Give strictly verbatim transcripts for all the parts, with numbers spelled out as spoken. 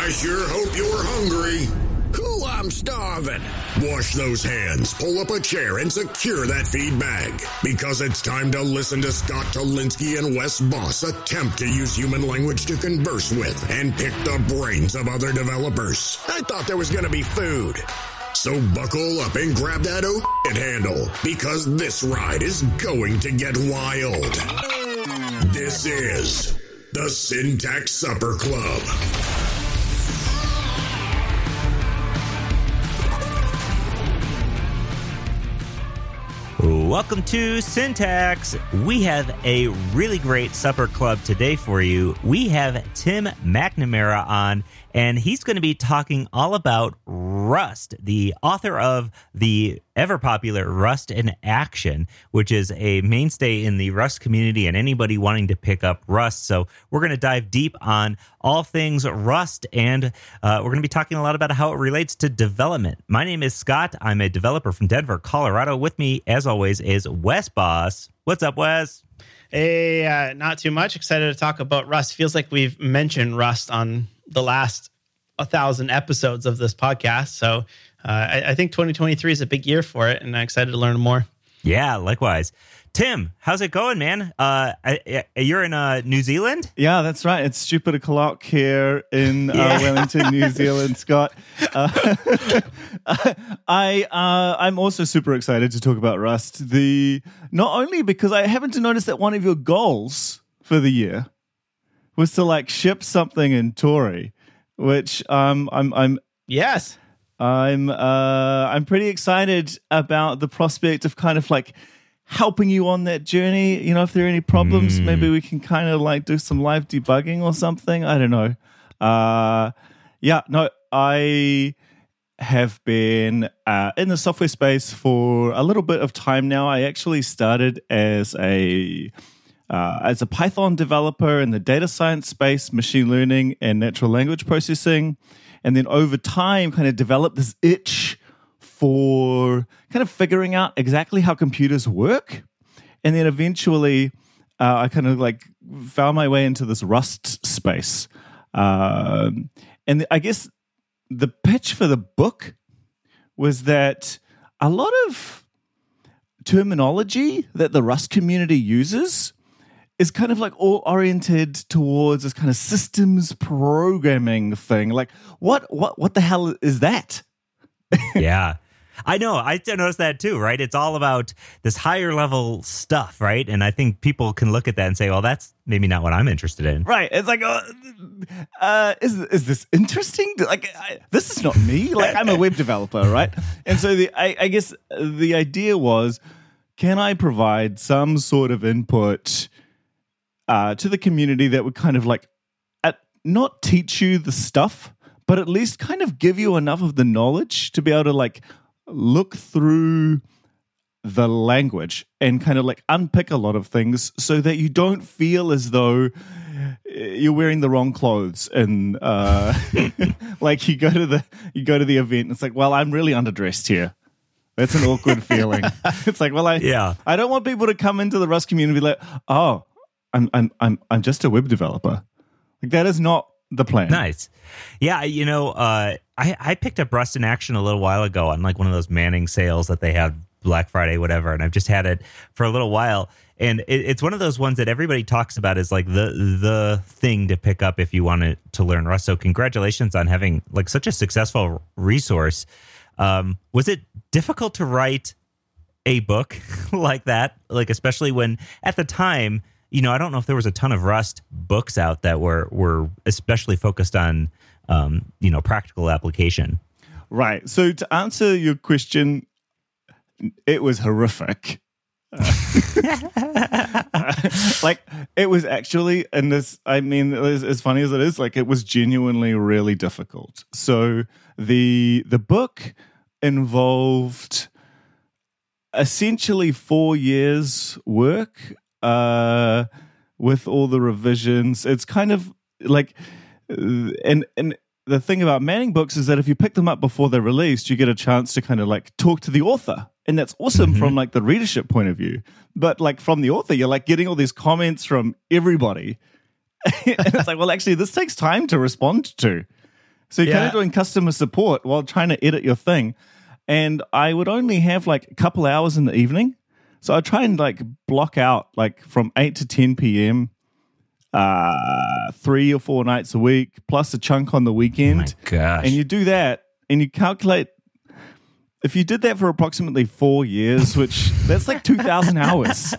I sure hope you're hungry. Ooh, I'm starving. Wash those hands, pull up a chair, and secure that feed bag. Because it's time to listen to Scott Tolinsky and Wes Boss attempt to use human language to converse with and pick the brains of other developers. I thought there was going to be food. So buckle up and grab that oh handle, because this ride is going to get wild. This is the Syntax Supper Club. Welcome to Syntax. We have a really great supper club today for you. We have Tim McNamara on, and he's going to be talking all about Rust, the author of the ever-popular Rust in Action, which is a mainstay in the Rust community and anybody wanting to pick up Rust. So we're going to dive deep on all things Rust, and uh, we're going to be talking a lot about how it relates to development. My name is Scott. I'm a developer from Denver, Colorado. With me, as always, is Wes Boss. What's up, Wes? Hey, uh, not too much. Excited to talk about Rust. Feels like we've mentioned Rust on the last a thousand episodes of this podcast. So uh, I, I think twenty twenty-three is a big year for it, and I'm excited to learn more. Yeah, likewise. Tim, how's it going, man? Uh, I, I, you're in uh, New Zealand? Yeah, that's right. It's stupid o'clock here in yeah. uh, Wellington, New Zealand, Scott. Uh, I uh, I'm also super excited to talk about Rust. The not only because I happen to notice that one of your goals for the year was to like ship something in Tory, which um I'm I'm yes I'm uh I'm pretty excited about the prospect of kind of like helping you on that journey. You know, if there are any problems, mm. maybe we can kind of like do some live debugging or something. I don't know. Uh, yeah, no, I have been uh, in the software space for a little bit of time now. I actually started as a uh, as a Python developer in the data science space, machine learning and natural language processing, and then over time, kind of developed this itch for kind of figuring out exactly how computers work. And then eventually uh, I kind of like found my way into this Rust space. Um, and I guess the pitch for the book was that a lot of terminology that the Rust community uses is kind of like all oriented towards this kind of systems programming thing. Like what, what, what the hell is that? Yeah. I know. I noticed that too, right? It's all about this higher level stuff, right? And I think people can look at that and say, well, that's maybe not what I'm interested in. Right. It's like, uh, uh, is is this interesting? Like, I, this is not me. Like, I'm a web developer, right? And so the I, I guess the idea was, can I provide some sort of input uh, to the community that would kind of like at, not teach you the stuff, but at least kind of give you enough of the knowledge to be able to like look through the language and kind of like unpick a lot of things so that you don't feel as though you're wearing the wrong clothes and uh like you go to the you go to the event and it's like, well, I'm really underdressed here. That's an awkward feeling. It's like, well, I yeah. I don't want people to come into the Rust community and be like, oh, I'm I'm I'm I'm just a web developer. Like that is not the plan. Nice. Yeah, you know, uh, I, I picked up Rust in Action a little while ago on like one of those Manning sales that they have Black Friday, whatever, and I've just had it for a little while. And it, it's one of those ones that everybody talks about as like the the thing to pick up if you wanted to learn Rust. So congratulations on having like such a successful resource. Um, was it difficult to write a book like that? Like especially when at the time, you know, I don't know if there was a ton of Rust books out that were were especially focused on, um, you know, practical application. Right. So to answer your question, it was horrific. Uh, like it was actually, and this, I mean, as, as funny as it is, like it was genuinely really difficult. So the the book involved essentially four years work. Uh, with all the revisions, it's kind of like, and and the thing about Manning books is that if you pick them up before they're released, you get a chance to kind of like talk to the author, and that's awesome mm-hmm. from like the readership point of view. But like from the author, you're like getting all these comments from everybody, and it's like, well, actually, this takes time to respond to. So you're kind Yeah. of doing customer support while trying to edit your thing. And I would only have like a couple hours in the evening. So I'd try and like block out like from eight to ten p.m., uh, three or four nights a week, plus a chunk on the weekend. Oh my gosh. And you do that and you calculate, if you did that for approximately four years, which that's like two thousand hours.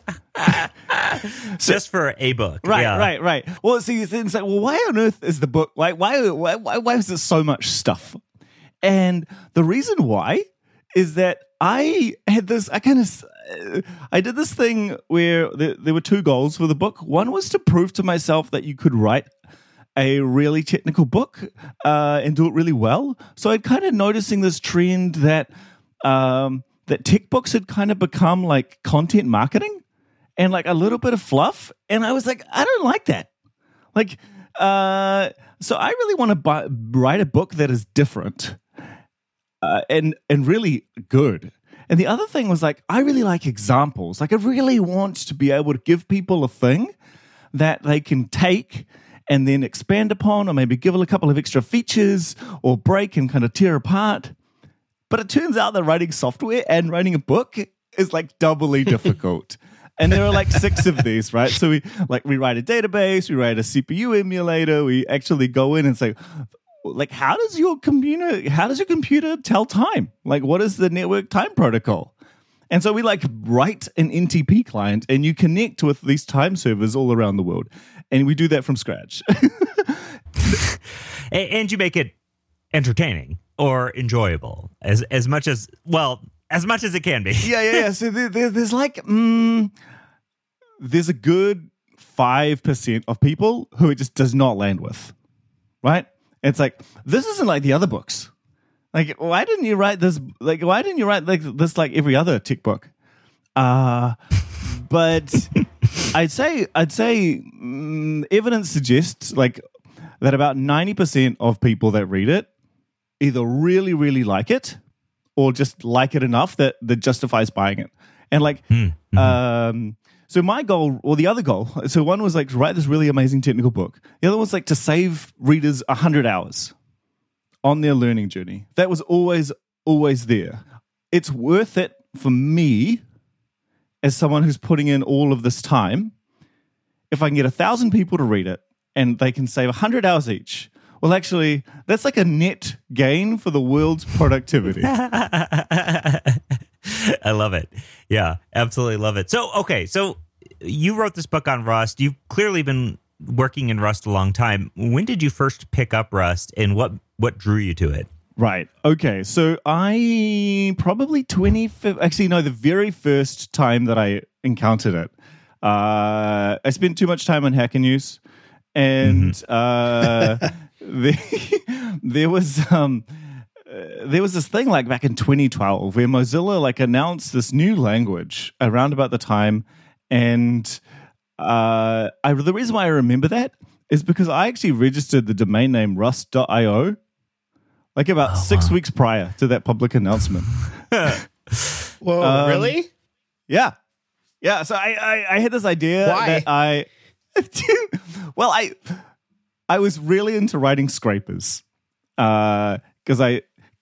Just for a book. Right, yeah. right, right. Well, see, it's like, well, why on earth is the book, like, why, why, why, why is there so much stuff? And the reason why is that I had this, I kind of, I did this thing where there, there were two goals for the book. One was to prove to myself that you could write a really technical book uh, and do it really well. So I'd kind of noticing this trend that um, that tech books had kind of become like content marketing and like a little bit of fluff. And I was like, I don't like that. Like, uh, so I really want to buy, write a book that is different uh, and and really good. And the other thing was like, I really like examples. Like I really want to be able to give people a thing that they can take and then expand upon, or maybe give it a couple of extra features or break and kind of tear apart. But it turns out that writing software and writing a book is like doubly difficult. And there are like six of these, right? So we like we write a database, we write a C P U emulator, we actually go in and say, like, how does your computer how does your computer tell time? Like, what is the network time protocol? And so we like write an N T P client and you connect with these time servers all around the world. And we do that from scratch. And you make it entertaining or enjoyable as as much as, well, as much as it can be. yeah, yeah, yeah. So there, there, there's like, mm, there's a good five percent of people who it just does not land with, right? It's like, this isn't like the other books. Like, why didn't you write this? Like, why didn't you write like this like every other tech book? Uh, but I'd say, I'd say mm, evidence suggests like that about ninety percent of people that read it either really, really like it or just like it enough that that justifies buying it. And like, mm-hmm. um, so my goal, or the other goal, so one was like to write this really amazing technical book. The other was like to save readers one hundred hours on their learning journey. That was always, always there. It's worth it for me as someone who's putting in all of this time. If I can get a thousand people to read it and they can save one hundred hours each, well, actually, that's like a net gain for the world's productivity. I love it. Yeah, absolutely love it. So, okay, so you wrote this book on Rust. You've clearly been working in Rust a long time. When did you first pick up Rust, and what what drew you to it? Right. Okay. So I probably twenty actually no, the very first time that I encountered it, uh, I spent too much time on Hacker News, and mm-hmm. uh, the, there was um, uh, there was this thing like back in twenty twelve where Mozilla like announced this new language around about the time, and uh, I, the reason why I remember that is because I actually registered the domain name rust dot io. Like about oh, six wow. weeks prior to that public announcement. Whoa, um, really? Yeah. Yeah. So I, I, I had this idea Why? that I, well, I, I was really into writing scrapers. Uh, cause I,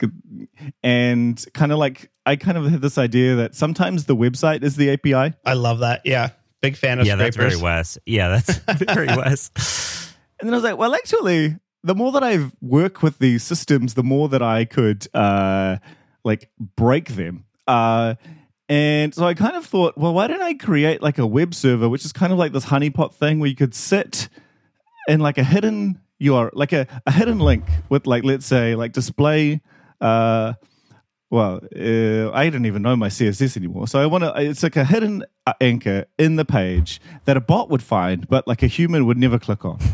and kind of like, I kind of had this idea that sometimes the website is the A P I. I love that. Yeah. Big fan of yeah, scrapers. Yeah, that's very Wes. Yeah, that's very Wes. And then I was like, well, actually, the more that I work with these systems, the more that I could uh, like break them. Uh, and so I kind of thought, well, why don't I create like a web server, which is kind of like this honeypot thing where you could sit in like a hidden U R L, like a, a hidden link with like, let's say, like display. Uh, well, uh, I don't even know my C S S anymore. So I want to, it's like a hidden anchor in the page that a bot would find, but like a human would never click on.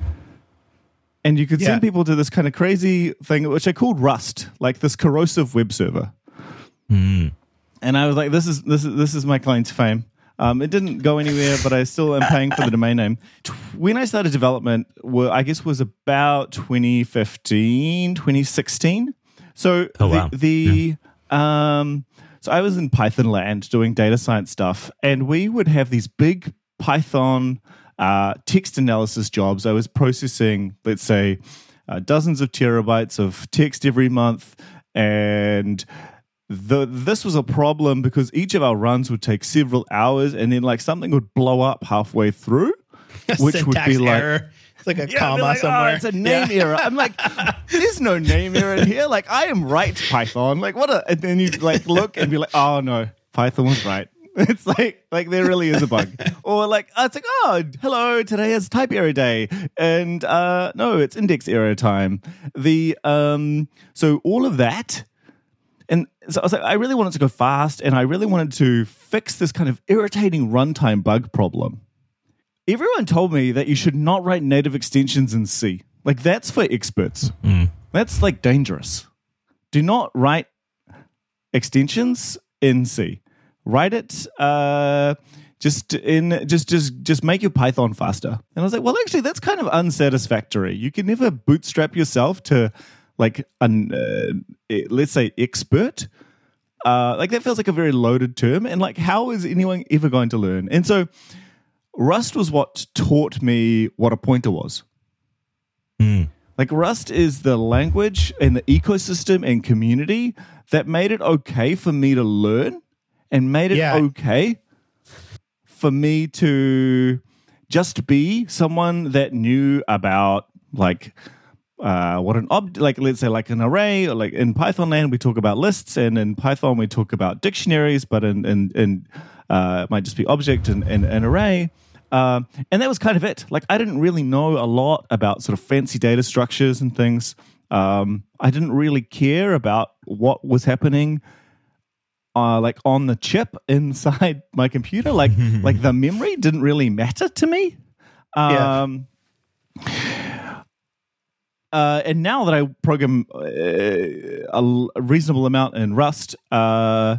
And you could yeah. send people to this kind of crazy thing, which I called Rust, like this corrosive web server. Mm. And I was like, "This is this is this is my claim to fame." Um, it didn't go anywhere, but I still am paying for the domain name. When I started development, well, I guess was about twenty fifteen, twenty sixteen. So oh, the, wow. the yeah. um, so I was in Python land doing data science stuff, and we would have these big Python. Uh, text analysis jobs. I was processing, let's say, uh, dozens of terabytes of text every month, and the this was a problem because each of our runs would take several hours, and then like something would blow up halfway through, which would be like error. It's like a yeah, comma like, somewhere. oh, it's a name yeah. error. I'm like, there's no name error in here. Like, I am right, Python. Like, what? A, and then you like look and be like, oh no, Python was right. It's like, like there really is a bug. Or like, oh, it's like, oh, hello, today is type error day, and uh, no, it's index error time. The um, so all of that. And so I was like, I really wanted to go fast, and I really wanted to fix this kind of irritating runtime bug problem. Everyone told me that you should not write native extensions in C. Like, that's for experts. Mm. That's, like, dangerous. Do not write extensions in C. Write it uh, just in just just just make your Python faster. And I was like, well, actually, that's kind of unsatisfactory. You can never bootstrap yourself to, like, an, uh, let's say, expert. Uh, like, that feels like a very loaded term. And, like, how is anyone ever going to learn? And so Rust was what taught me what a pointer was. Mm. Like, Rust is the language and the ecosystem and community that made it okay for me to learn and made it yeah. okay for me to just be someone that knew about, like, uh, what an ob, like, let's say, like an array, or like in Python land, we talk about lists, and in Python, we talk about dictionaries, but in, in, in uh, it might just be object and, and an array. Um, and that was kind of it. Like, I didn't really know a lot about sort of fancy data structures and things. Um, I didn't really care about what was happening, uh, like on the chip inside my computer. Like, like the memory didn't really matter to me. Um, yeah. uh, and now that I program uh, a, a reasonable amount in Rust, uh,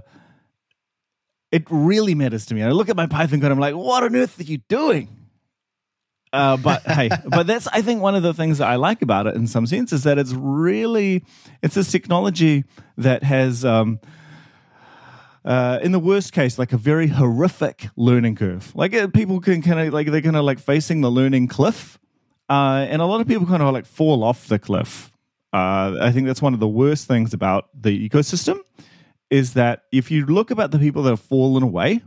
it really matters to me. I look at my Python code, I'm like, what on earth are you doing? Uh, but hey, but that's, I think, one of the things that I like about it in some sense is that it's really, it's this technology that has, um, uh, in the worst case, like a very horrific learning curve. Like uh, people can kind of, like, they're kind of like facing the learning cliff. Uh, and a lot of people kind of like fall off the cliff. Uh, I think that's one of the worst things about the ecosystem, is that if you look about the people that have fallen away,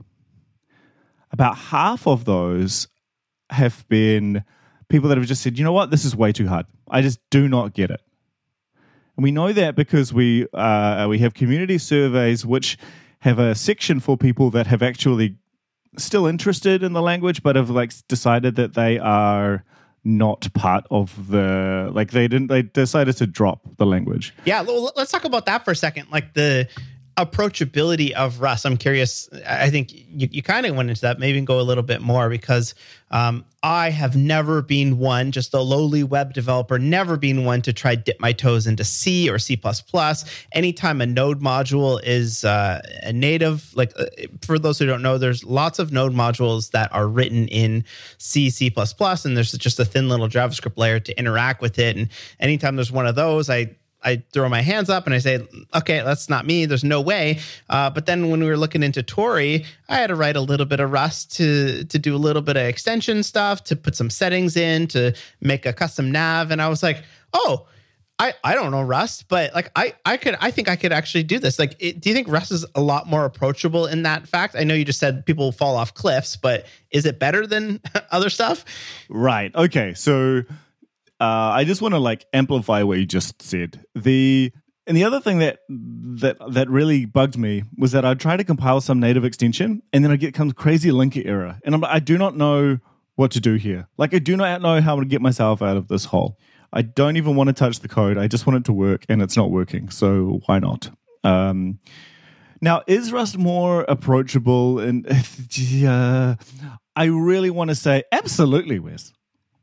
about half of those have been people that have just said, you know what, this is way too hard. I just do not get it. And we know that because we uh, we have community surveys which have a section for people that have actually still interested in the language, but have like decided that they are not part of the, like they didn't, they decided to drop the language. Yeah, well, let's talk about that for a second. Like the approachability of Rust. I'm curious. I think you, you kind of went into that. Maybe go a little bit more, because um, I have never been one, just a lowly web developer, never been one to try dip my toes into C or C plus plus. Anytime a Node module is uh, a native, like uh, for those who don't know, there's lots of Node modules that are written in C, C plus plus, and there's just a thin little JavaScript layer to interact with it. And anytime there's one of those, I I throw my hands up and I say, okay, that's not me. There's no way. Uh, but then when we were looking into Tori, I had to write a little bit of Rust to to do a little bit of extension stuff, to put some settings in, to make a custom nav. And I was like, oh, I, I don't know Rust, but like I I could I think I could actually do this. Like, it, do you think Rust is a lot more approachable in that fact? I know you just said people fall off cliffs, but is it better than other stuff? Right. Okay. So Uh, I just want to like amplify what you just said. The and the other thing that that that really bugged me was that I'd try to compile some native extension, and then I get some crazy linker error, and I'm, I do not know what to do here. Like, I do not know how to get myself out of this hole. I don't even want to touch the code. I just want it to work, and it's not working. So why not? Um, now, is Rust more approachable? And uh, I really want to say absolutely, Wes.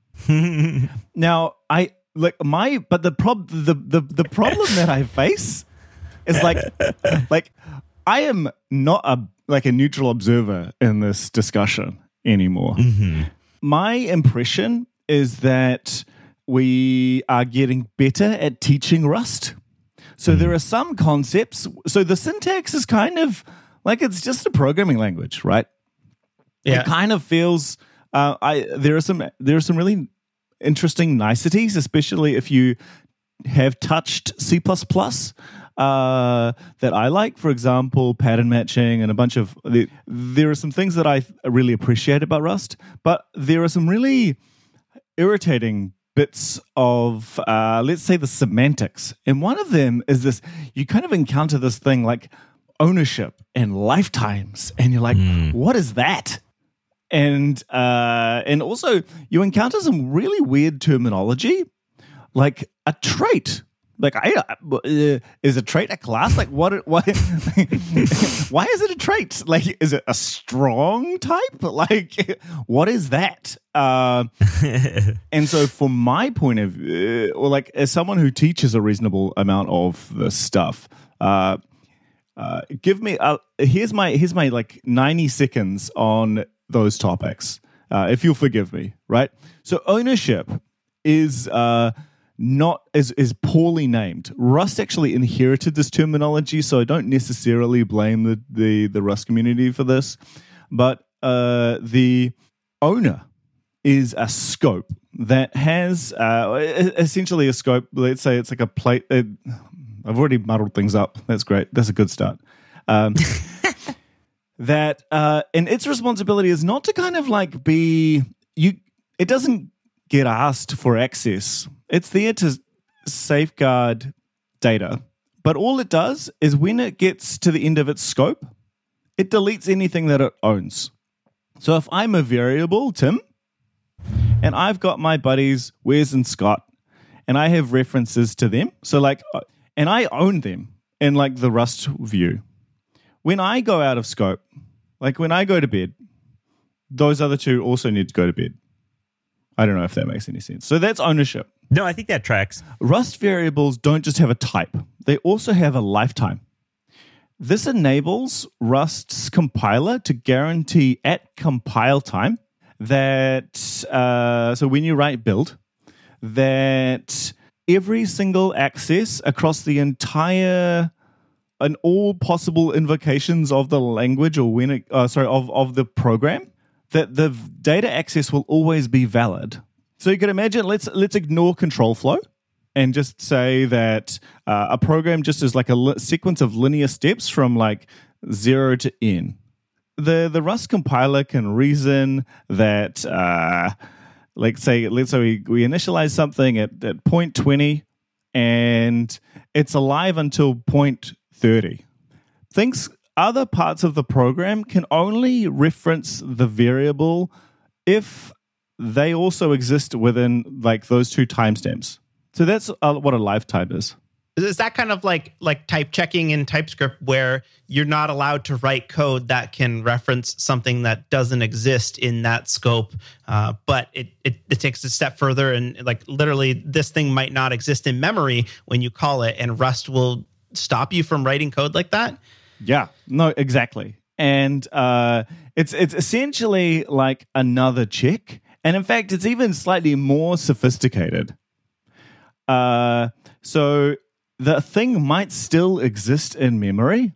Now, I like my, but the prob the, the the problem that I face is like, like I am not a like a neutral observer in this discussion anymore. Mm-hmm. My impression is that we are getting better at teaching Rust. So mm. there are some concepts. So the syntax is kind of like, it's just a programming language, right? Yeah. It kind of feels. Uh, I there are some there are some really interesting niceties, especially if you have touched C plus plus. Uh, that I like, for example, pattern matching and a bunch of... The, there are some things that I really appreciate about Rust, but there are some really irritating bits of, uh, let's say, the semantics. And one of them is this, you kind of encounter this thing like ownership and lifetimes, and you're like, mm. what is that? And uh, and also, you encounter some really weird terminology, like a trait. Like, I, uh, is a trait a class? Like, what? What? Why is it a trait? Like, is it a strong type? Like, what is that? Uh, and so, from my point of view, or like as someone who teaches a reasonable amount of this stuff, uh, uh, give me a, here's my here's my like ninety seconds on those topics, uh, if you'll forgive me, right? So, ownership is. Uh, Not is is poorly named. Rust actually inherited this terminology, so I don't necessarily blame the the, the Rust community for this. But uh, the owner is a scope that has uh, essentially a scope. Let's say it's like a plate. It, I've already muddled things up. That's great. That's a good start. Um, that uh, and its responsibility is not to kind of like be you. It doesn't get asked for access. It's there to safeguard data, but all it does is when it gets to the end of its scope, it deletes anything that it owns. So if I'm a variable, Tim, and I've got my buddies, Wes and Scott, and I have references to them, so like, and I own them in like the Rust view. When I go out of scope, like when I go to bed, those other two also need to go to bed. I don't know if that makes any sense. So that's ownership. No, I think that tracks. Rust variables don't just have a type. They also have a lifetime. This enables Rust's compiler to guarantee at compile time that, uh, so when you write build, that every single access across the entire and all possible invocations of the language or when it, uh, sorry, of, of the program, that the data access will always be valid. So you can imagine, let's let's ignore control flow and just say that uh, a program just is like a li- sequence of linear steps from like zero to n. The the Rust compiler can reason that, uh, like say, let's say we, we initialize something at, at point twenty and it's alive until point thirty. Things Other parts of the program can only reference the variable if they also exist within like those two timestamps. So that's uh, what a lifetime is. Is that kind of like like type checking in TypeScript where you're not allowed to write code that can reference something that doesn't exist in that scope, uh, but it, it it takes a step further and like literally this thing might not exist in memory when you call it, and Rust will stop you from writing code like that? Yeah, no, exactly. And uh, it's it's essentially like another check. And in fact, it's even slightly more sophisticated. Uh, so the thing might still exist in memory,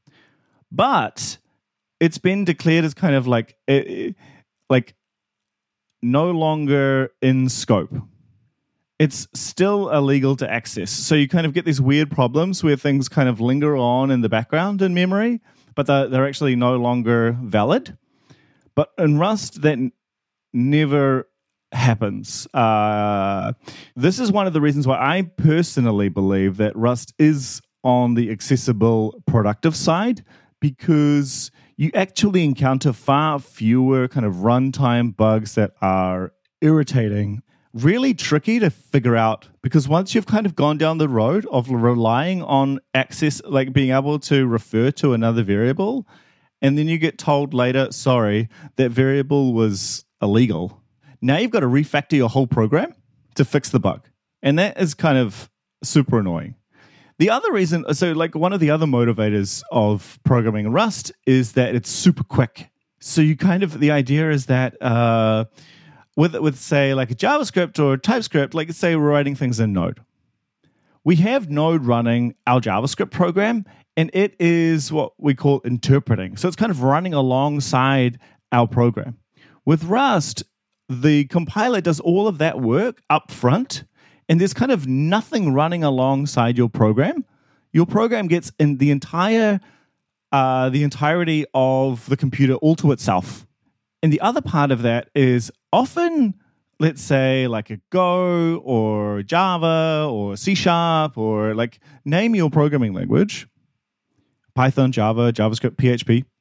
but it's been declared as kind of like, it, like no longer in scope. It's still illegal to access. So you kind of get these weird problems where things kind of linger on in the background in memory, but they're, they're actually no longer valid. But in Rust, that n- never happens. Uh, this is one of the reasons why I personally believe that Rust is on the accessible productive side, because you actually encounter far fewer kind of runtime bugs that are irritating, really tricky to figure out, because once you've kind of gone down the road of relying on access, like being able to refer to another variable, and then you get told later, sorry, that variable was illegal. Now you've got to refactor your whole program to fix the bug. And that is kind of super annoying. The other reason, so like one of the other motivators of programming in Rust is that it's super quick. So you kind of, the idea is that uh, with, with say like a JavaScript or TypeScript, like say we're writing things in Node. We have Node running our JavaScript program, and it is what we call interpreting. So it's kind of running alongside our program. With Rust, the compiler does all of that work up front, and there's kind of nothing running alongside your program. Your program gets in the entire uh, the entirety of the computer all to itself. And the other part of that is often, let's say, like a Go or Java or C Sharp or like name your programming language. Python, Java, JavaScript, P H P.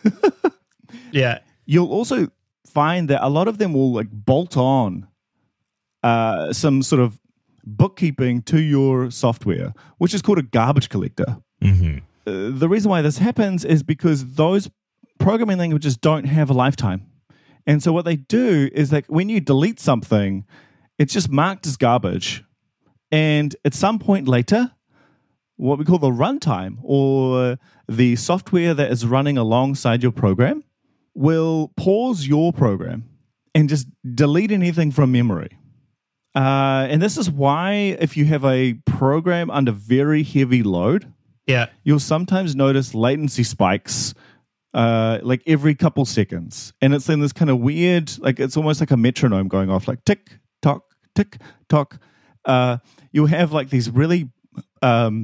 Yeah. You'll also find that a lot of them will like bolt on uh, some sort of bookkeeping to your software, which is called a garbage collector. Mm-hmm. Uh, the reason why this happens is because those programming languages don't have a lifetime. And so what they do is like when you delete something, it's just marked as garbage. And at some point later, what we call the runtime or the software that is running alongside your program will pause your program and just delete anything from memory. Uh, and this is why if you have a program under very heavy load, Yeah. you'll sometimes notice latency spikes uh, like every couple seconds. And it's in this kind of weird, like it's almost like a metronome going off, like tick, tock, tick, tock. Uh, you'll have like these really um,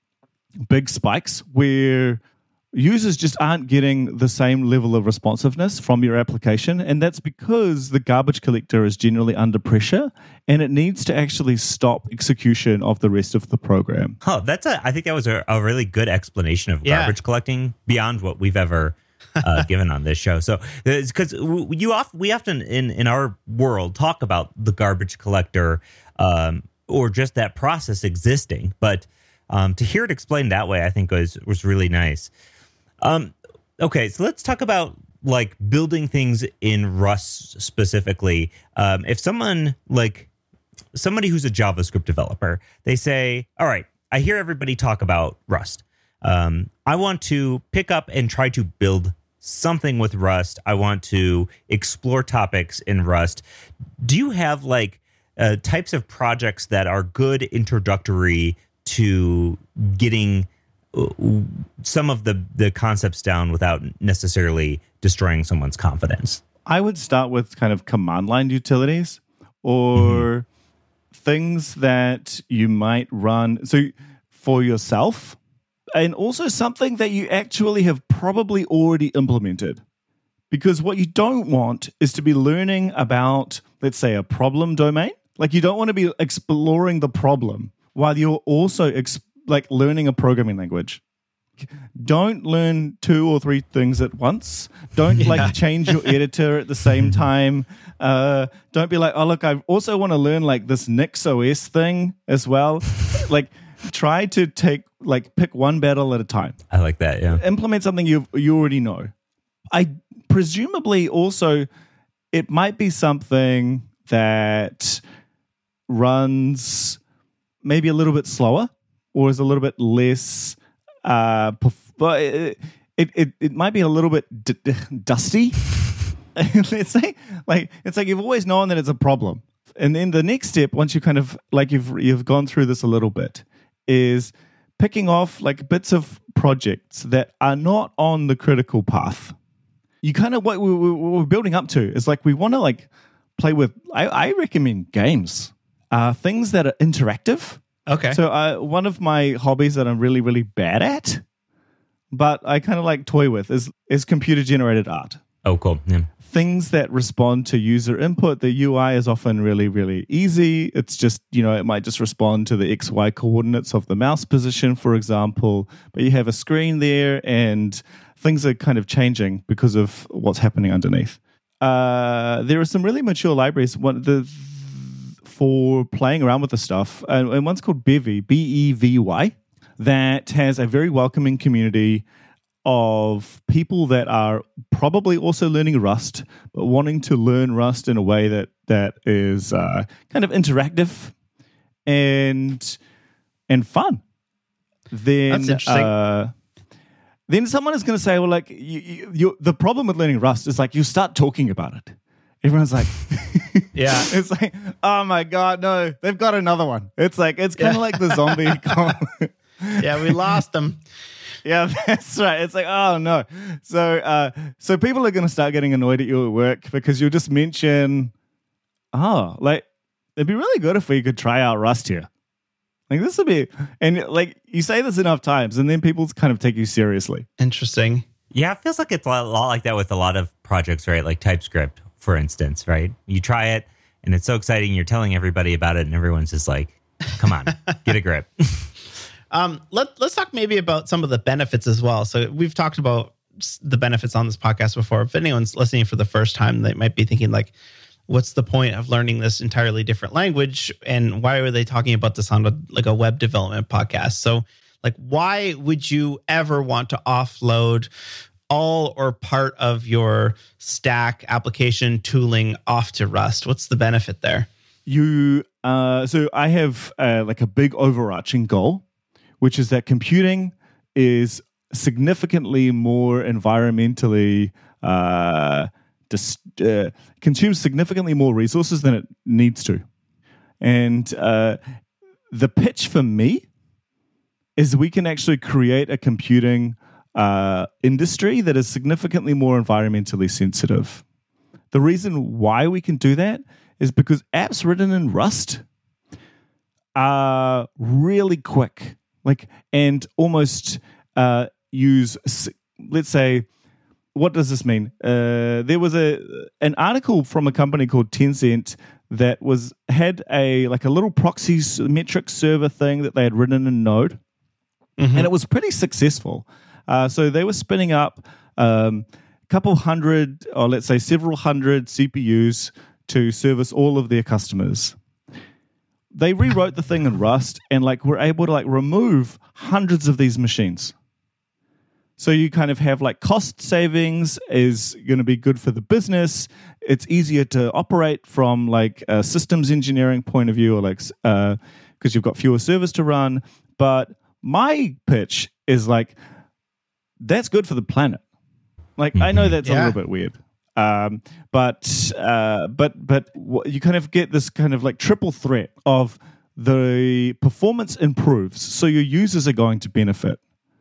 big spikes where users just aren't getting the same level of responsiveness from your application. And that's because the garbage collector is generally under pressure and it needs to actually stop execution of the rest of the program. Oh, that's a. I think that was a, a really good explanation of Yeah. garbage collecting beyond what we've ever uh, given on this show. So, because you often we often in in our world talk about the garbage collector um, or just that process existing, but um, to hear it explained that way, I think was was really nice. Um, okay, so let's talk about like building things in Rust specifically. Um, if someone like somebody who's a JavaScript developer, they say, all right, I hear everybody talk about Rust. Um, I want to pick up and try to build something with Rust. I want to explore topics in Rust. Do you have like uh, types of projects that are good introductory to getting some of the, the concepts down without necessarily destroying someone's confidence? I would start with kind of command line utilities or mm-hmm. things that you might run so for yourself, and also something that you actually have probably already implemented. Because what you don't want is to be learning about, let's say, a problem domain. Like you don't want to be exploring the problem while you're also exploring like learning a programming language. Don't learn two or three things at once. Don't yeah. like change your editor at the same time. Uh, don't be like, oh, look, I also want to learn like this NixOS thing as well. Like try to take, like pick one battle at a time. I like that, yeah. Implement something you you already know. I presumably also, it might be something that runs maybe a little bit slower, or is a little bit less, uh, but it, it it might be a little bit d- d- dusty. Let's say, like it's like you've always known that it's a problem, and then the next step, once you kind of like you've you've gone through this a little bit, is picking off like bits of projects that are not on the critical path. You kind of what we, we, we're building up to is like we want to like play with. I, I recommend games, uh, things that are interactive. Okay. So uh, one of my hobbies that I'm really, really bad at, but I kind of like toy with, is is computer generated art. Oh, cool. Yeah. Things that respond to user input. The U I is often really, really easy. It's just, you know, it might just respond to the X Y coordinates of the mouse position, for example. But you have a screen there and things are kind of changing because of what's happening underneath. Uh, there are some really mature libraries. One the for playing around with the stuff, uh, and one's called Bevy, B E V Y, that has a very welcoming community of people that are probably also learning Rust, but wanting to learn Rust in a way that that is uh, kind of interactive and and fun. Then, That's interesting. Uh, then someone is going to say, well, like, you, you, you, the problem with learning Rust is like you start talking about it. Everyone's like, yeah, it's like, oh my God, no, they've got another one. It's like, it's kind of Yeah. like the zombie. con- Yeah, we lost them. yeah, that's right. It's like, oh no. So, uh, so people are going to start getting annoyed at you at work because you'll just mention oh, like it'd be really good if we could try out Rust here. Like this would be, and like you say this enough times, and then people kind of take you seriously. Interesting. Yeah, it feels like it's a lot like that with a lot of projects, right? Like TypeScript, for instance, right? You try it, and it's so exciting. You're telling everybody about it, and everyone's just like, come on, get a grip. um, let, let's talk maybe about some of the benefits as well. So we've talked about the benefits on this podcast before. If anyone's listening for the first time, they might be thinking like, what's the point of learning this entirely different language? And why are they talking about this on a, like a web development podcast? So like, why would you ever want to offload all or part of your stack application tooling off to Rust? What's the benefit there? You, uh, so I have uh, like a big overarching goal, which is that computing is significantly more environmentally uh, dis- uh, consumes significantly more resources than it needs to. And uh, the pitch for me is we can actually create a computing uh, industry that is significantly more environmentally sensitive. The reason why we can do that is because apps written in Rust are really quick, like, and almost uh, use, let's say, what does this mean? Uh, there was a an article from a company called Tencent that was had a like a little proxy metric server thing that they had written in Node, mm-hmm. and it was pretty successful. Uh, so they were spinning up um, a couple hundred, or let's say several hundred C P Us to service all of their customers. They rewrote the thing in Rust and like were able to like remove hundreds of these machines. So you kind of have like cost savings is going to be good for the business. It's easier to operate from like a systems engineering point of view, or like uh, because you've got fewer servers to run. But my pitch is like that's good for the planet. Like mm-hmm. I know that's yeah. a little bit weird, um, but uh, but but you kind of get this kind of like triple threat of the performance improves, so your users are going to benefit.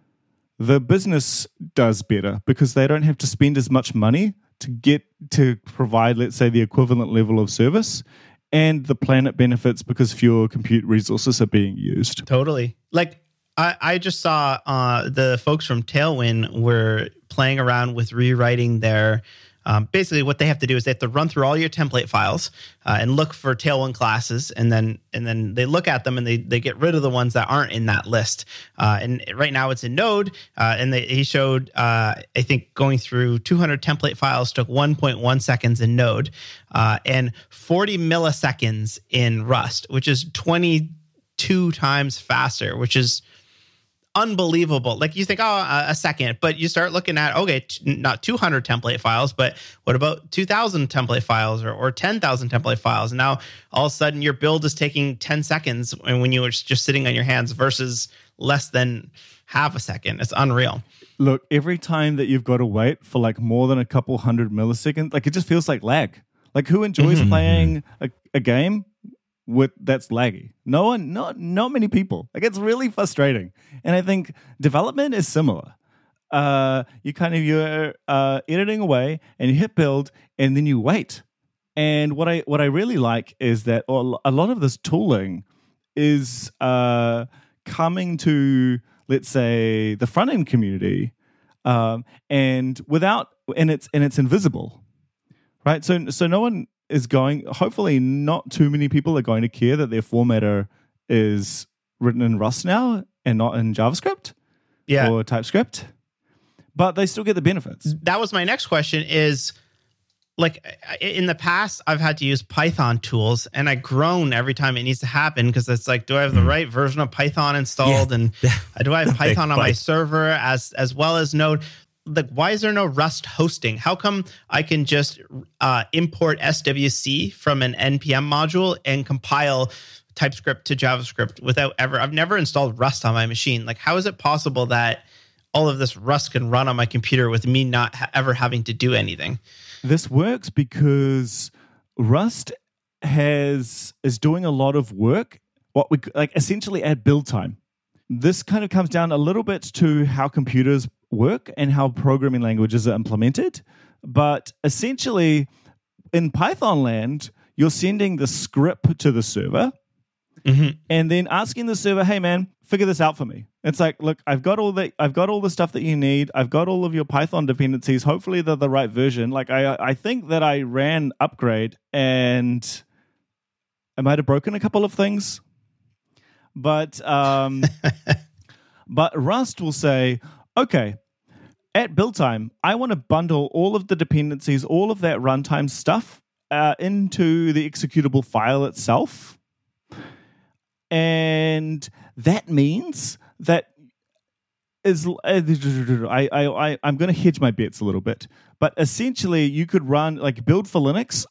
The business does better because they don't have to spend as much money to get to provide, let's say, the equivalent level of service, and the planet benefits because fewer compute resources are being used. Totally. Like I, I just saw uh, the folks from Tailwind were playing around with rewriting their. Um, basically, what they have to do is they have to run through all your template files uh, and look for Tailwind classes, and then and then they look at them and they they get rid of the ones that aren't in that list. Uh, and right now it's in Node, uh, and they, he showed uh, I think going through two hundred template files took one point one seconds in Node uh, and forty milliseconds in Rust, which is twenty-two times faster, which is unbelievable. Like you think, oh, a second, but you start looking at, okay, t- not two hundred template files, but what about two thousand template files or, or ten thousand template files? And now all of a sudden your build is taking ten seconds when you were just sitting on your hands versus less than half a second. It's unreal. Look, every time that you've got to wait for like more than a couple hundred milliseconds, like it just feels like lag. Like who enjoys mm-hmm. playing a, a game with that's laggy? No one, not not many people. Like it's really frustrating. And I think development is similar. Uh, you kind of you're uh, editing away and you hit build and then you wait. And what I what I really like is that a lot of this tooling is uh, coming to, let's say, the front end community, um, and without and it's and it's invisible, right? So so no one is going, hopefully not too many people are going to care that their formatter is written in Rust now and not in JavaScript yeah. or TypeScript, but they still get the benefits. That was my next question is, like in the past, I've had to use Python tools and I groan every time it needs to happen because it's like, do I have the right version of Python installed? Yeah. And do I have Python on my server as as well as Node? Like, why is there no Rust hosting? How come I can just uh, import S W C from an N P M module and compile TypeScript to JavaScript without ever? I've never installed Rust on my machine. Like, how is it possible that all of this Rust can run on my computer with me not ha- ever having to do anything? This works because Rust has is doing a lot of work, what we like essentially at build time. This kind of comes down a little bit to how computers work and how programming languages are implemented. But essentially, in Python land, you're sending the script to the server mm-hmm. and then asking the server, hey man, figure this out for me. It's like, look, I've got all the I've got all the stuff that you need. I've got all of your Python dependencies. Hopefully they're the right version. Like I I think that I ran upgrade and I might have broken a couple of things. But um but Rust will say, okay, at build time, I want to bundle all of the dependencies, all of that runtime stuff uh, into the executable file itself. And that means that is I, I, I, I'm going to hedge my bets a little bit. But essentially, you could run like build for Linux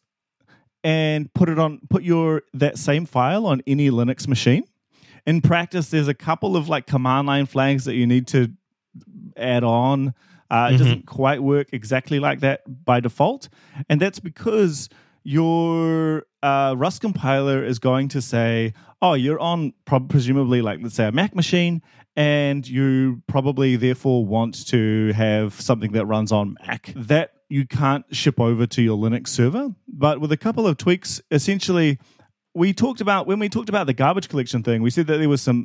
and put it on, put your that same file on any Linux machine. In practice, there's a couple of like command line flags that you need to add on. Uh, mm-hmm. It doesn't quite work exactly like that by default. And that's because your uh, Rust compiler is going to say, oh, you're on pro- presumably like, let's say a Mac machine, and you probably therefore want to have something that runs on Mac. That you can't ship over to your Linux server. But with a couple of tweaks, essentially, we talked about, when we talked about the garbage collection thing, we said that there was some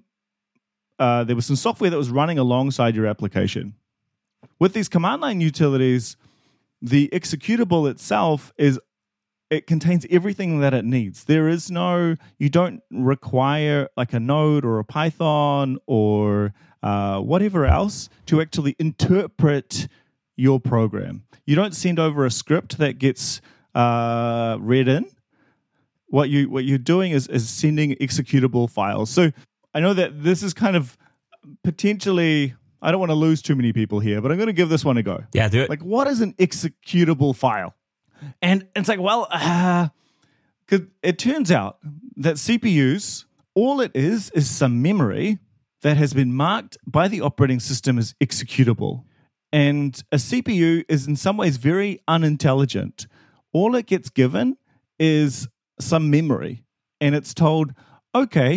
uh, there was some software that was running alongside your application. With these command line utilities, the executable itself is it contains everything that it needs. There is no, you don't require like a Node or a Python or uh, whatever else to actually interpret your program. You don't send over a script that gets uh, read in. What you what you're doing is is sending executable files. So I know that this is kind of potentially, I don't want to lose too many people here, but I'm going to give this one a go. Yeah, do it. Like, what is an executable file? And it's like, well, uh, 'cause it turns out that C P Us, all it is, is some memory that has been marked by the operating system as executable. And a C P U is in some ways very unintelligent. All it gets given is some memory, and it's told, okay,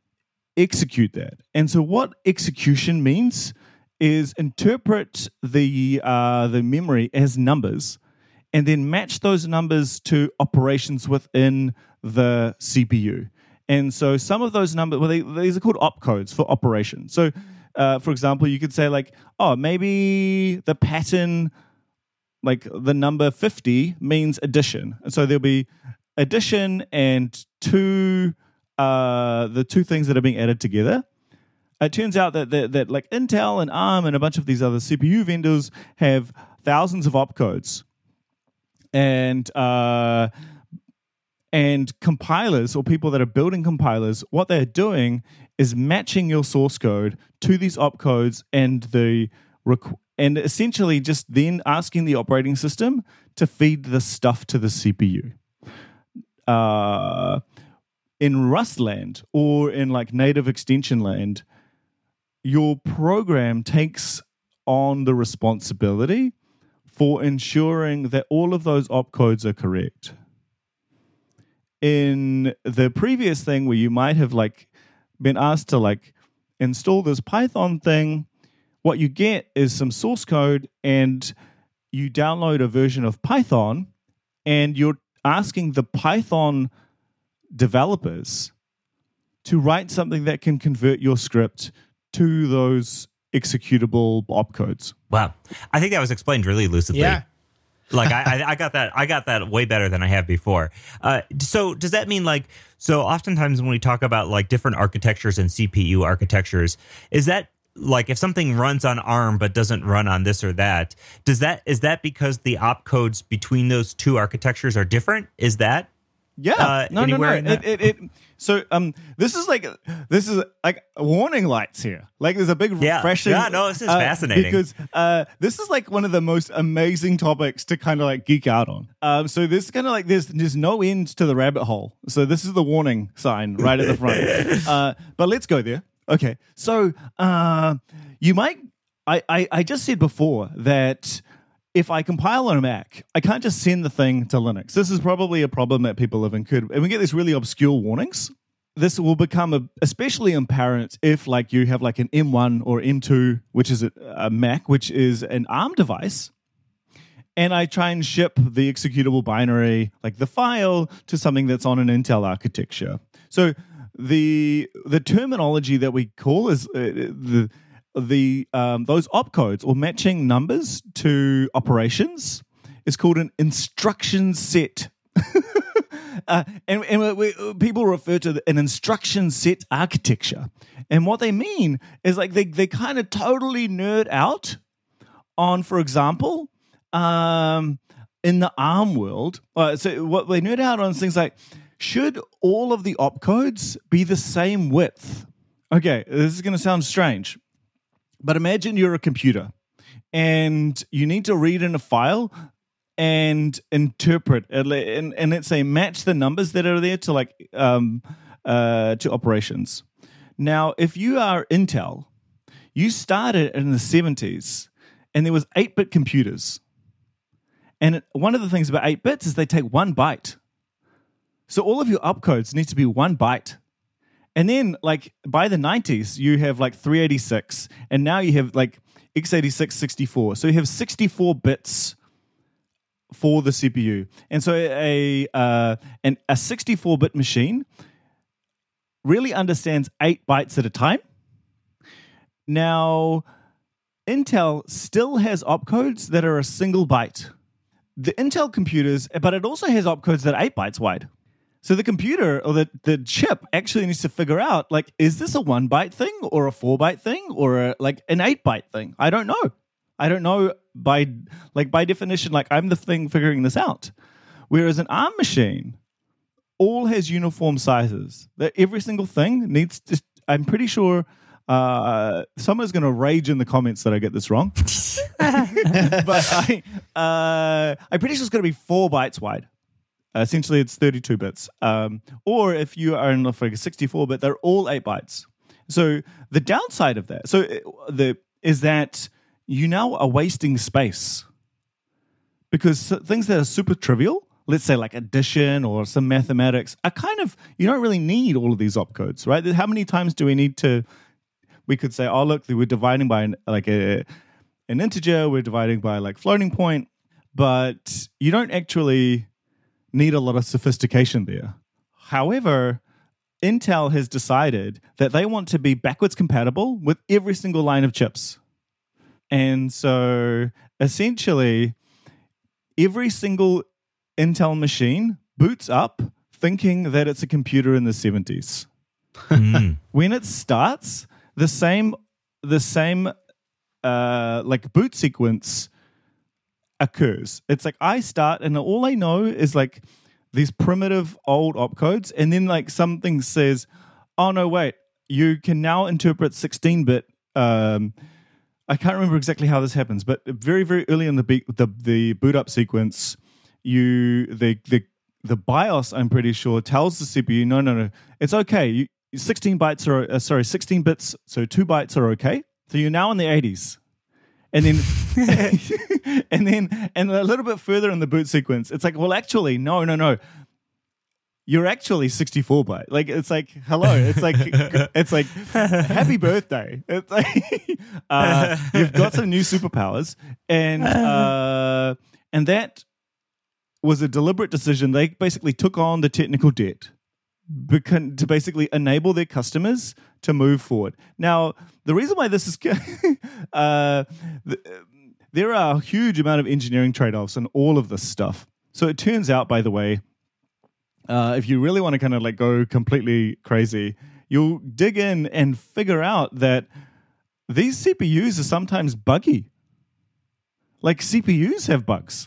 execute that. And so what execution means is interpret the uh, the memory as numbers, and then match those numbers to operations within the C P U. And so some of those numbers, well, they, these are called opcodes for operations. So, uh, for example, you could say like, oh, maybe the pattern, like the number fifty means addition. And so there'll be addition and two, uh, the two things that are being added together. It turns out that, that that like Intel and ARM and a bunch of these other C P U vendors have thousands of opcodes. And uh, and compilers or people that are building compilers, what they're doing is matching your source code to these opcodes and the rec- and essentially just then asking the operating system to feed the stuff to the C P U. Uh, in Rust land or in like native extension land, your program takes on the responsibility for ensuring that all of those opcodes are correct. In the previous thing where you might have like been asked to like install this Python thing, what you get is some source code and you download a version of Python and you're asking the Python developers to write something that can convert your script to those executable opcodes. Wow, I think that was explained really lucidly. Yeah, like I, I got that. I got that way better than I have before. Uh, so does that mean like? So oftentimes when we talk about like different architectures and C P U architectures, is that like if something runs on ARM but doesn't run on this or that? Does that is that because the opcodes between those two architectures are different? Is that? Yeah, uh, no, no, no. It, it, it, so, um, this is like this is like warning lights here. Like, there's a big yeah. refreshing. Yeah, no, this is uh, fascinating because uh, this is like one of the most amazing topics to kind of like geek out on. Um, so this is kind of like there's there's no end to the rabbit hole. So this is the warning sign right at the front. uh, but let's go there. Okay, so uh, you might. I, I I just said before that. If I compile on a Mac, I can't just send the thing to Linux. This is probably a problem that people have incurred. And we get these really obscure warnings. This will become a, especially apparent if like you have like an M one or M two, which is a, a Mac, which is an ARM device. and I try and ship the executable binary, like the file, to something that's on an Intel architecture. So the the terminology that we call is uh, the the um, those opcodes or matching numbers to operations is called an instruction set. uh, and and we, people refer to an instruction set architecture. And what they mean is like they, they kind of totally nerd out on, for example, um, in the ARM world. Uh, so what they nerd out on is things like, should all of the opcodes be the same width? Okay, this is going to sound strange, but imagine you're a computer and you need to read in a file and interpret, and, and let's say match the numbers that are there to like um, uh, to operations. Now, if you are Intel, you started in the seventies, and there was eight-bit computers. And one of the things about eight bits is they take one byte. So all of your opcodes need to be one byte. And then, like, by the nineties, you have, like, three eighty-six, and now you have, like, x eighty-six sixty-four. So you have sixty-four bits for the C P U. And so a uh, an, a sixty-four-bit machine really understands eight bytes at a time. Now, Intel still has opcodes that are a single byte. The Intel computers, but it also has opcodes that are eight bytes wide. So the computer or the, the chip actually needs to figure out, like, is this a one byte thing or a four byte thing or a, like an eight byte thing? I don't know. I don't know by like by definition, like I'm the thing figuring this out. Whereas an ARM machine all has uniform sizes. That every single thing needs to, I'm pretty sure uh, someone's going to rage in the comments that I get this wrong. But I, uh, I'm pretty sure it's going to be four bytes wide. Uh, essentially, it's thirty-two bits. Um, or if you are in like a sixty-four bit, they're all eight bytes. So the downside of that, so the is that you now are wasting space because things that are super trivial, let's say like addition or some mathematics, are kind of, you don't really need all of these opcodes, right? How many times do we need to? We could say, oh look, we're dividing by an, like a an integer, we're dividing by like floating point, but you don't actually need a lot of sophistication there. However, Intel has decided that they want to be backwards compatible with every single line of chips. And so essentially, every single Intel machine boots up thinking that it's a computer in the seventies. Mm. When it starts, the same the same uh, like boot sequence occurs. It's like I start and all I know is like these primitive old opcodes, and then like something says, oh no, wait, you can now interpret sixteen-bit. Um, I can't remember exactly how this happens, but very, very early in the be- the, the boot up sequence, you the the the BIOS, I'm pretty sure, tells the C P U, no, no, no, it's okay. You, sixteen bytes are uh, sorry, sixteen bits, so two bytes are okay. So you're now in the eighties. And then, and then, and a little bit further in the boot sequence, it's like, well, actually, no, no, no. You're actually sixty-four byte. Like, it's like, hello. It's like, it's like, happy birthday. It's like, uh, you've got some new superpowers, and uh, and that was a deliberate decision. They basically took on the technical debt beca- to basically enable their customers to move forward. Now, the reason why this is, uh, the, there are a huge amount of engineering trade-offs in all of this stuff. So it turns out, by the way, uh, if you really want to kind of like go completely crazy, you'll dig in and figure out that these C P Us are sometimes buggy. Like C P Us have bugs.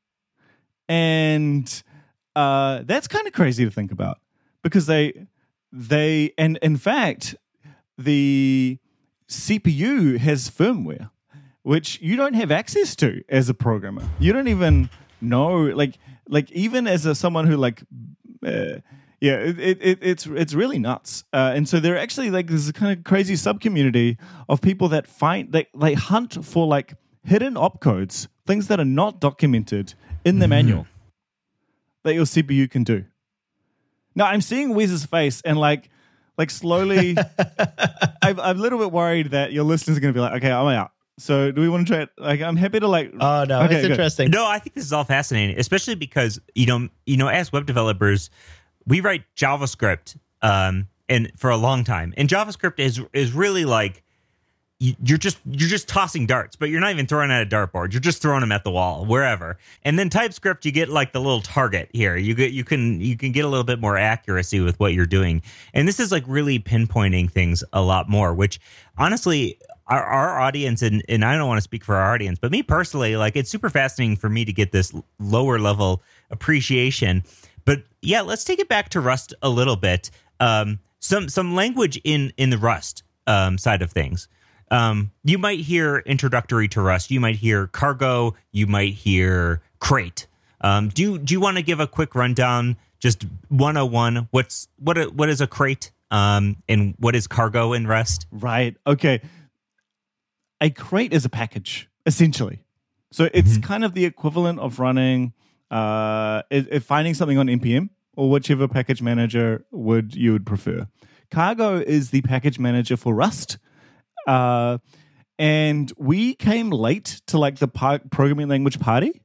And uh, that's kind of crazy to think about because they, they, and in fact, the C P U has firmware, which you don't have access to as a programmer. You don't even know, like, like even as a someone who like, uh, yeah, it, it it's it's really nuts. Uh, and so there are actually like this kind of crazy sub community of people that find they they hunt for like hidden opcodes, things that are not documented in the mm-hmm. manual that your C P U can do. Now I'm seeing Wes's face and like. Like slowly, I'm, I'm a little bit worried that your listeners are going to be like, okay, I'm out. So do we want to try it? Like, I'm happy to like. Oh no, Okay, it's good. interesting. No, I think this is all fascinating, especially because you know, you know, as web developers, we write JavaScript, um, and for a long time, and JavaScript is is really like you- you're just you're just tossing darts, but you're not even throwing at a dartboard. You're just throwing them at the wall, wherever. And then TypeScript, you get like the little target here. You get you can you can get a little bit more accuracy with what you're doing. And this is like really pinpointing things a lot more, which honestly, our, our audience, and, and I don't want to speak for our audience, but me personally, like it's super fascinating for me to get this lower level appreciation. But yeah, let's take it back to Rust a little bit. Um, some some language in in the Rust um, side of things. Um, you might hear introductory to Rust. You might hear cargo. You might hear crate. Um, do you do you want to give a quick rundown, just one oh one? What's what a, what is a crate? Um, and what is cargo in Rust? Right. Okay. A crate is a package, essentially. So it's Mm-hmm. kind of the equivalent of running, uh, i- i- finding something on N P M or whichever package manager would you would prefer. Cargo is the package manager for Rust. Uh, and we came late to like the par- programming language party.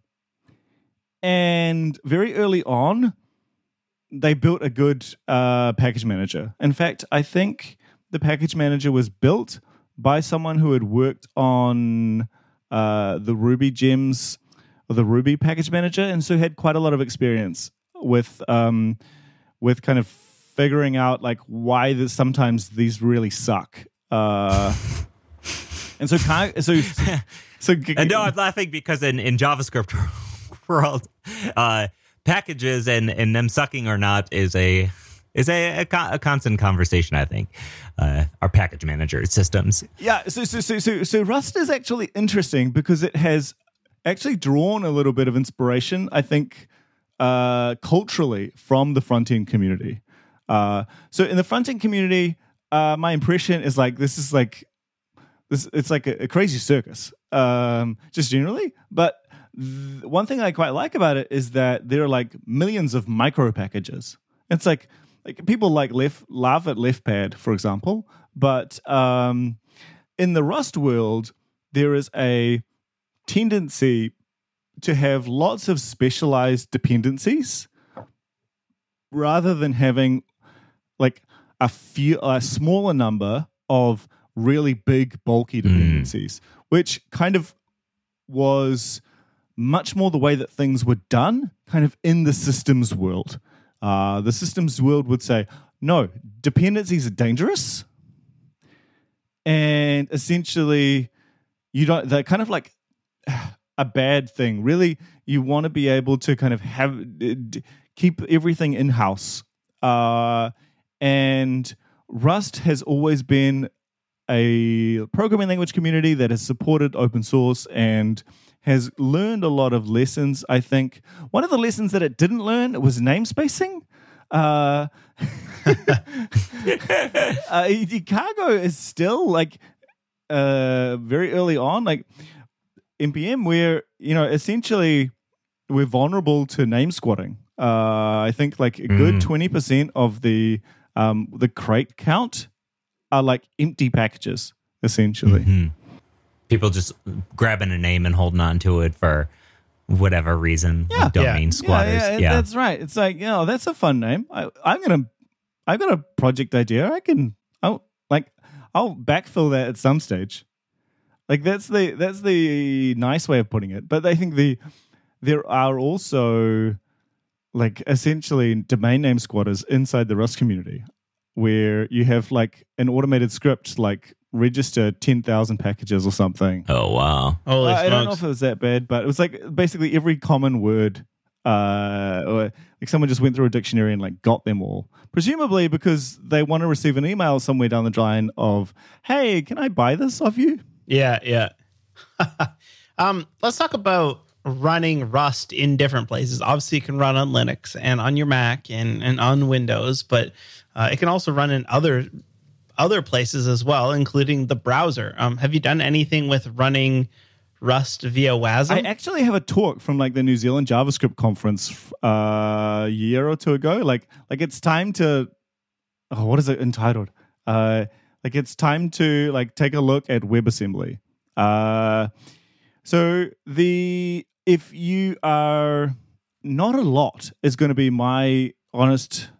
And very early on, they built a good uh, package manager. In fact, I think the package manager was built by someone who had worked on uh, the Ruby gems or the Ruby package manager, and so had quite a lot of experience with um, with kind of figuring out like why this, sometimes these really suck. Uh, and so, car- so, so, And no, I'm laughing because in, in JavaScript world, uh, packages and, and them sucking or not is a is a, a, con- a constant conversation. I think uh, our package manager systems. Yeah, so, so so so so Rust is actually interesting because it has actually drawn a little bit of inspiration, I think, uh, culturally from the front-end community. Uh, so in the front-end community, uh, my impression is like this is like this. It's like a, a crazy circus, um, just generally. But th- one thing I quite like about it is that there are like millions of micro packages. It's like like people like left laugh at LeftPad, for example, but um, in the Rust world, there is a tendency to have lots of specialized dependencies rather than having like a few a smaller number of really big bulky dependencies, mm. which kind of was much more the way that things were done kind of in the systems world. Uh, the systems world would say, no, dependencies are dangerous. And essentially, you don't, they're kind of like a bad thing. Really, you want to be able to kind of have, keep everything in-house. Uh, and Rust has always been a programming language community that has supported open source and has learned a lot of lessons, I think. One of the lessons that it didn't learn was namespacing. Uh, uh, Cargo is still like uh, very early on, like N P M, where, you know, essentially we're vulnerable to name squatting. Uh, I think like a good mm. twenty percent of the um, the crate count are like empty packages, essentially. Mm-hmm. People just grabbing a name and holding on to it for whatever reason, yeah. like domain yeah. squatters. Yeah, yeah, yeah, that's right. It's like, you know, that's a fun name. I, I'm gonna, I've got a project idea. I can, I'll like, I'll backfill that at some stage. Like that's the that's the nice way of putting it. But I think the there are also like essentially domain name squatters inside the Rust community, where you have like an automated script like register ten thousand packages or something. Oh, wow. Holy uh, I don't know smokes. if it was that bad, but it was like basically every common word. Uh, or like someone just went through a dictionary and like got them all. Presumably because they want to receive an email somewhere down the line of, hey, can I buy this off you? Yeah, yeah. um, let's talk about running Rust in different places. Obviously, you can run on Linux and on your Mac and, and on Windows, but uh, it can also run in other other places as well, including the browser. Um, have you done anything with running Rust via WASM? I actually have a talk from like the New Zealand JavaScript conference uh, a year or two ago. Like, like it's time to, oh, what is it entitled? Uh, like it's time to like take a look at WebAssembly. Uh, so the if you are not a lot is going to be my honest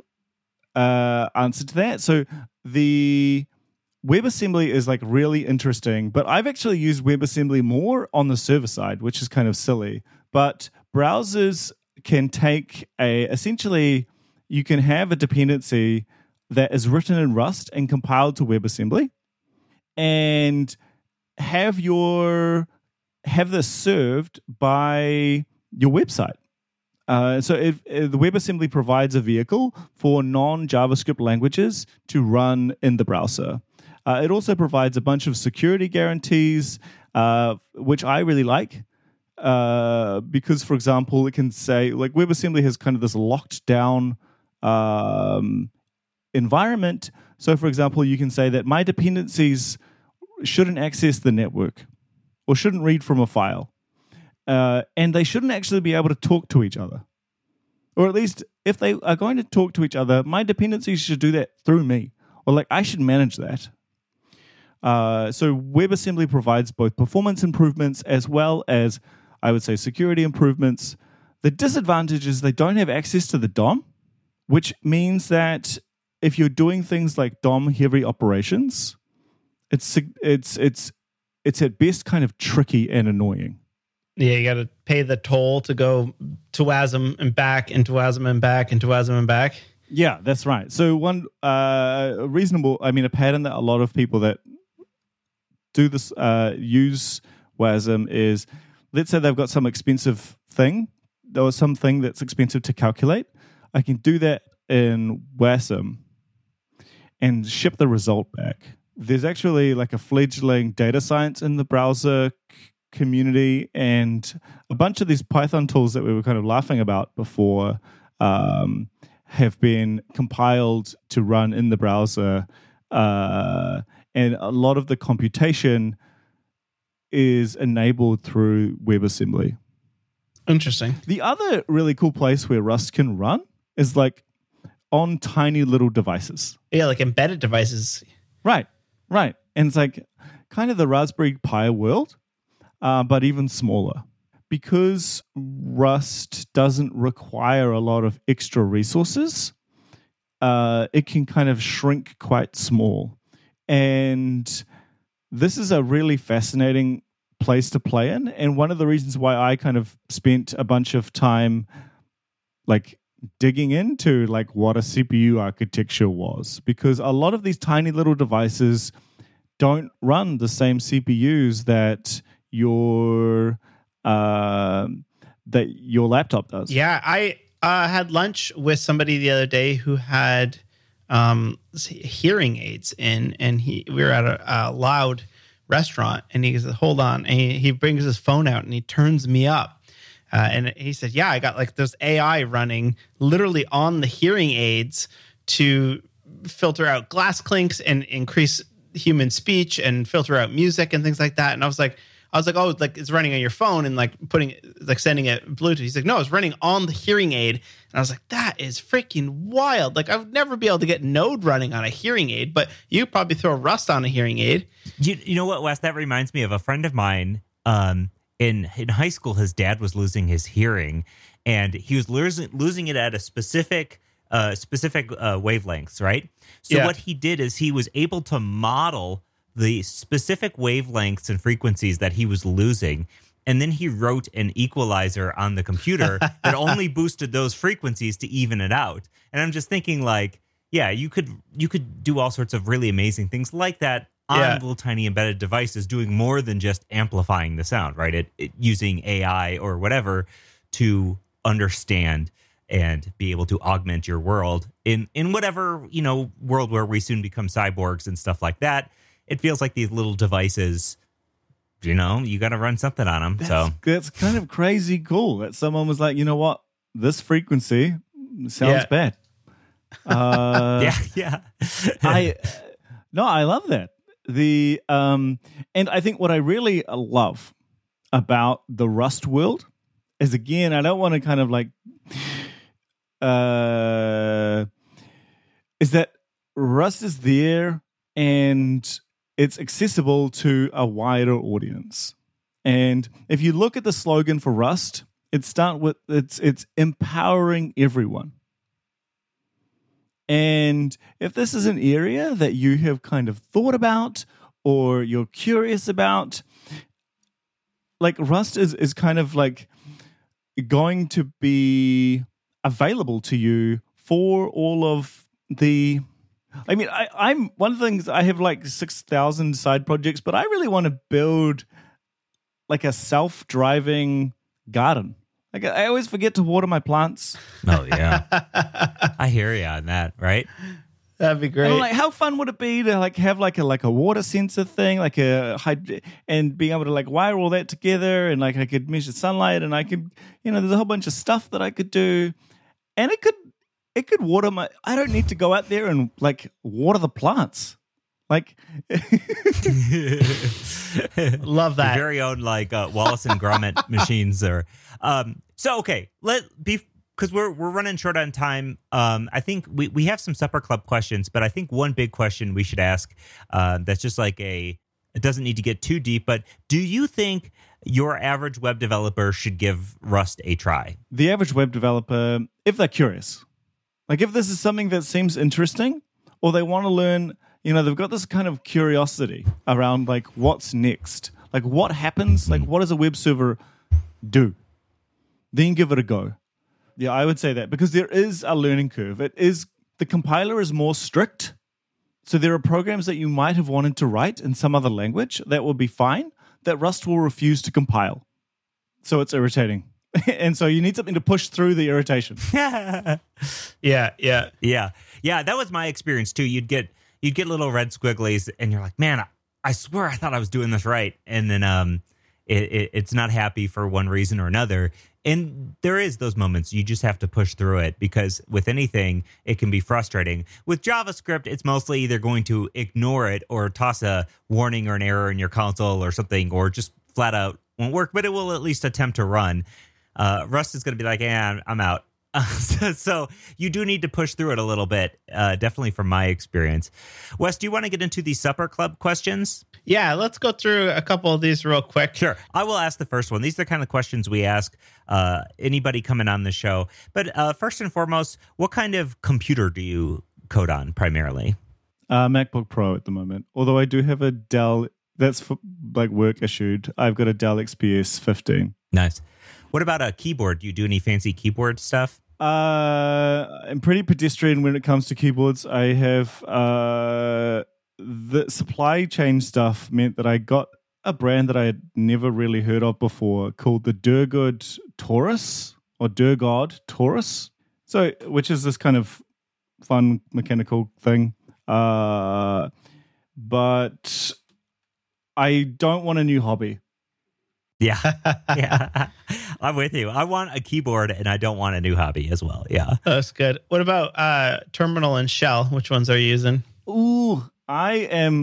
uh, answer to that. So the WebAssembly is like really interesting, but I've actually used WebAssembly more on the server side, which is kind of silly. But browsers can take a essentially you can have a dependency that is written in Rust and compiled to WebAssembly, and have your have this served by your website. Uh, so if, if the WebAssembly provides a vehicle for non-JavaScript languages to run in the browser. Uh, it also provides a bunch of security guarantees, uh, which I really like. Uh, because, for example, it can say, like, WebAssembly has kind of this locked down um, environment. So, for example, you can say that my dependencies shouldn't access the network or shouldn't read from a file. Uh, and they shouldn't actually be able to talk to each other. Or at least, if they are going to talk to each other, my dependencies should do that through me. Or, like, I should manage that. Uh, so WebAssembly provides both performance improvements as well as, I would say, security improvements. The disadvantage is they don't have access to the D O M, which means that if you're doing things like D O M-heavy operations, it's it's it's it's at best kind of tricky and annoying. Yeah, you got to pay the toll to go to WASM and back, and to WASM and back, and to WASM and back. Yeah, that's right. So one uh, reasonable, I mean, a pattern that a lot of people that do this uh, use WASM is, let's say they've got some expensive thing, or something that's expensive to calculate. I can do that in WASM and ship the result back. There's actually like a fledgling data science in the browser community, and a bunch of these Python tools that we were kind of laughing about before um, have been compiled to run in the browser, uh, and a lot of the computation is enabled through WebAssembly. Interesting. The other really cool place where Rust can run is like on tiny little devices. Yeah, like embedded devices. Right, right. And it's like kind of the Raspberry Pi world, uh, but even smaller. Because Rust doesn't require a lot of extra resources, uh, it can kind of shrink quite small. And this is a really fascinating place to play in. And one of the reasons why I kind of spent a bunch of time like digging into like what a C P U architecture was, because a lot of these tiny little devices don't run the same C P Us that your uh, that your laptop does. Yeah, I uh, had lunch with somebody the other day who had um, hearing aids in, and he we were at a, a loud restaurant, and he said, "Hold on," and he, he brings his phone out and he turns me up. Uh, and he said, yeah, I got like this A I running literally on the hearing aids to filter out glass clinks and increase human speech and filter out music and things like that. And I was like, I was like, oh, like it's running on your phone and like putting, like sending it Bluetooth. He's like, no, it's running on the hearing aid. And I was like, that is freaking wild. Like I would never be able to get Node running on a hearing aid, but you probably throw Rust on a hearing aid. You, you know what, Wes? That reminds me of a friend of mine. Um, In in high school, his dad was losing his hearing, and he was losing losing it at a specific uh, specific uh, wavelengths, right? So Yeah. what he did is he was able to model the specific wavelengths and frequencies that he was losing, and then he wrote an equalizer on the computer that only boosted those frequencies to even it out. And I'm just thinking, like, yeah, you could you could do all sorts of really amazing things like that on Yeah. little tiny embedded devices, doing more than just amplifying the sound, right? It, it using A I or whatever to understand and be able to augment your world in in whatever, you know, world where we soon become cyborgs and stuff like that. It feels like these little devices, you know, you got to run something on them. That's, so that's kind of crazy cool that someone was like, you know what, this frequency sounds Yeah. bad. Uh, yeah, yeah. I no, I love that. The um, and I think what I really love about the Rust world is, again, I don't want to kind of like uh, is that Rust is there and it's accessible to a wider audience. And if you look at the slogan for Rust, it start with it's it's empowering everyone. And if this is an area that you have kind of thought about or you're curious about, like Rust is is kind of like going to be available to you for all of the. I mean, I, I'm one of the things I have like six thousand side projects, but I really want to build like a self-driving garden. Like I always forget to water my plants. Oh yeah, I hear you on that. Right? That'd be great. And I'm like, how fun would it be to like have like a like a water sensor thing, like a hyd- and being able to like wire all that together, and like I could measure sunlight, and I could, you know, there's a whole bunch of stuff that I could do, and it could it could water my. I don't need to go out there and like water the plants. Like, love that. Your very own like uh, Wallace and Gromit machines are. Um, so okay, let be because we're we're running short on time. Um, I think we we have some supper club questions, but I think one big question we should ask uh, that's just like a. It doesn't need to get too deep, but do you think your average web developer should give Rust a try? The average web developer, if they're curious, like if this is something that seems interesting, or they want to learn. You know, they've got this kind of curiosity around like what's next, like what happens, like what does a web server do? Then give it a go. Yeah, I would say that because there is a learning curve. It is the compiler is more strict. So there are programs that you might have wanted to write in some other language that will be fine that Rust will refuse to compile. So it's irritating. And so you need something to push through the irritation. yeah, yeah. Yeah. Yeah, that was my experience too. You'd get You'd get little red squigglies, and you're like, "Man, I, I swear I thought I was doing this right," and then um, it, it, it's not happy for one reason or another. And there is those moments you just have to push through it because with anything, it can be frustrating. With JavaScript, it's mostly either going to ignore it or toss a warning or an error in your console or something, or just flat out won't work. But it will at least attempt to run. Uh, Rust is going to be like, "Yeah, I'm, I'm out." Uh, so, so you do need to push through it a little bit, uh, definitely from my experience. Wes, do you want to get into the supper club questions? Yeah, let's go through a couple of these real quick. Sure. I will ask the first one. These are the kind of questions we ask uh, anybody coming on the show. But uh, first and foremost, what kind of computer do you code on primarily? Uh, MacBook Pro at the moment. Although I do have a Dell, that's for, like work issued. I've got a Dell X P S fifteen. Nice. What about a keyboard? Do you do any fancy keyboard stuff? Uh, I'm pretty pedestrian when it comes to keyboards. I have uh, the supply chain stuff meant that I got a brand that I had never really heard of before called the Durgood Taurus or Durgod Taurus. So, which is this kind of fun mechanical thing. Uh, but I don't want a new hobby. Yeah, yeah, I'm with you. I want a keyboard, and I don't want a new hobby as well. Yeah, that's good. What about uh, Terminal and Shell? Which ones are you using? Ooh, I am.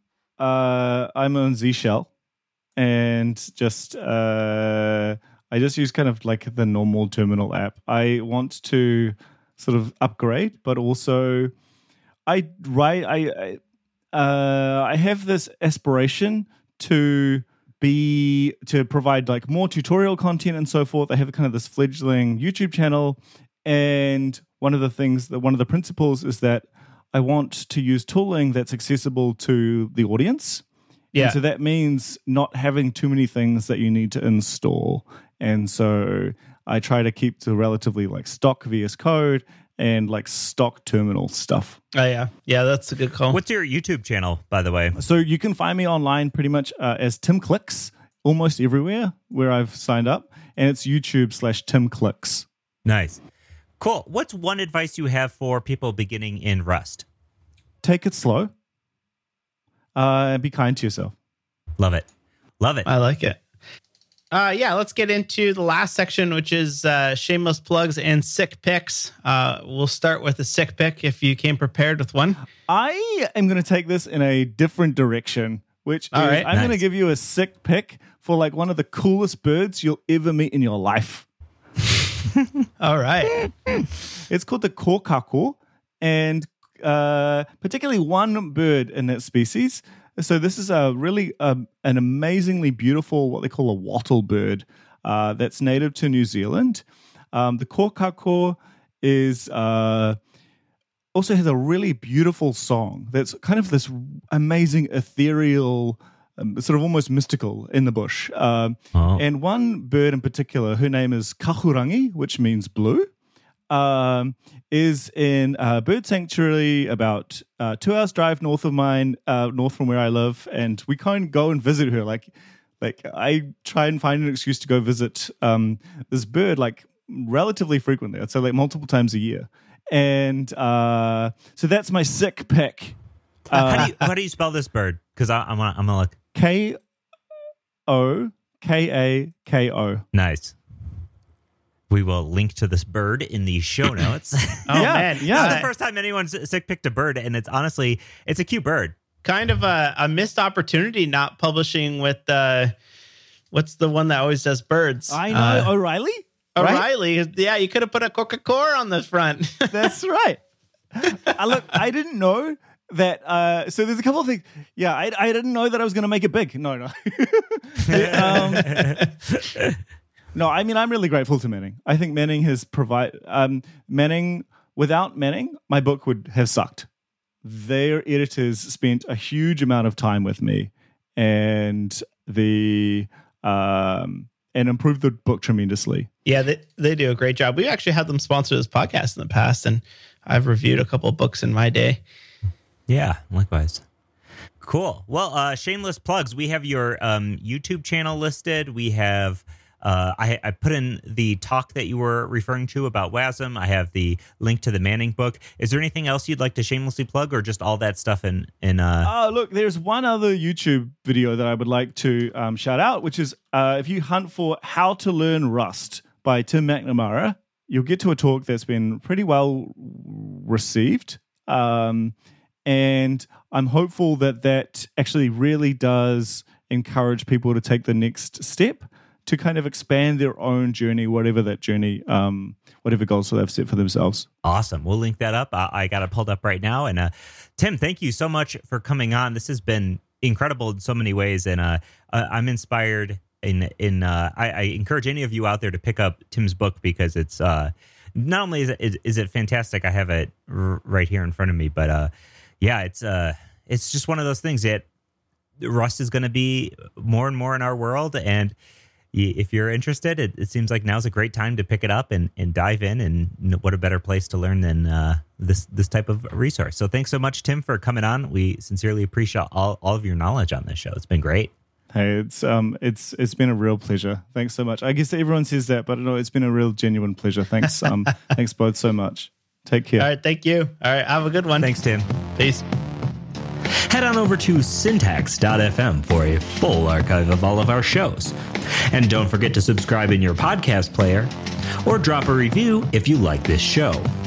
Uh, I'm on Z Shell, and just uh, I just use kind of like the normal terminal app. I want to sort of upgrade, but also I right I I, uh, I have this aspiration to. be to provide like more tutorial content and so forth. I have kind of this fledgling YouTube channel, and one of the things that one of the principles is that I want to use tooling that's accessible to the audience. Yeah. And so that means not having too many things that you need to install. And so I try to keep to relatively like stock V S Code and like stock terminal stuff. Oh, yeah. Yeah, that's a good call. What's your YouTube channel, by the way? So you can find me online pretty much uh, as Tim Clicks, almost everywhere where I've signed up. And it's YouTube slash Tim Clicks. Nice. Cool. What's one advice you have for people beginning in Rust? Take it slow. Uh, and be kind to yourself. Love it. Love it. I like it. Uh, yeah, let's get into the last section, which is uh, shameless plugs and sick picks. Uh, we'll start with a sick pick if you came prepared with one. I am going to take this in a different direction, which All is right, I'm nice. going to give you a sick pick for like one of the coolest birds you'll ever meet in your life. All right. It's called the kōkako, and uh, particularly one bird in that species So this is a really um, an amazingly beautiful, what they call a wattle bird, uh, that's native to New Zealand. Um, the kōkako is uh, also has a really beautiful song that's kind of this amazing ethereal, um, sort of almost mystical in the bush. Um, Oh. And one bird in particular, her name is kahurangi, which means blue. Um, is in a bird sanctuary about uh, two hours drive north of mine, uh, north from where I live, and we can't go and visit her. Like, like I try and find an excuse to go visit um, this bird like relatively frequently. I'd say like multiple times a year, and uh, so that's my sick pick. how, do you, how do you spell this bird? Because I'm gonna, I'm gonna look. K O K A K O. Nice. We will link to this bird in the show notes. Oh, Yeah, man. yeah. This is the first time anyone's sick picked a bird, and it's honestly, it's a cute bird. Kind of a, a missed opportunity not publishing with uh, what's the one that always does birds? I know Uh, O'Reilly. Right? O'Reilly. Yeah, you could have put a Coca-Cola on the front. That's right. I look, I didn't know that. Uh, so there's a couple of things. Yeah, I, I didn't know that I was going to make it big. No, no. um, no, I mean, I'm really grateful to Manning. I think Manning has provided. Um, Manning, without Manning, my book would have sucked. Their editors spent a huge amount of time with me, and the um, and improved the book tremendously. Yeah, they, they do a great job. We actually had them sponsor this podcast in the past, and I've reviewed a couple of books in my day. Yeah, likewise. Cool. Well, uh, shameless plugs. We have your um, YouTube channel listed. We have, uh, I, I put in the talk that you were referring to about WASM. I have the link to the Manning book. Is there anything else you'd like to shamelessly plug, or just all that stuff in, in uh... Oh, look, there's one other YouTube video that I would like to um, shout out, which is uh, if you hunt for How to Learn Rust by Tim McNamara, you'll get to a talk that's been pretty well received. Um, and I'm hopeful that that actually really does encourage people to take the next step to kind of expand their own journey, whatever that journey, um, whatever goals they've set for themselves. Awesome. We'll link that up. I, I got it pulled up right now. And uh, Tim, thank you so much for coming on. This has been incredible in so many ways. And uh, I'm inspired in, in uh, I, I encourage any of you out there to pick up Tim's book, because it's uh, not only is it, is it fantastic, I have it r- right here in front of me, but uh, yeah, it's uh, it's just one of those things that Rust is going to be more and more in our world. And if you're interested, it, it seems like now's a great time to pick it up and, and dive in. And what a better place to learn than uh, this this type of resource. So thanks so much, Tim, for coming on. We sincerely appreciate all, all of your knowledge on this show. It's been great. Hey, it's um, it's it's been a real pleasure. Thanks so much. I guess everyone says that, but no, it's been a real genuine pleasure. Thanks, um, thanks both so much. Take care. All right, thank you. All right, have a good one. Thanks, Tim. Peace. Head on over to syntax dot f m for a full archive of all of our shows. And don't forget to subscribe in your podcast player or drop a review if you like this show.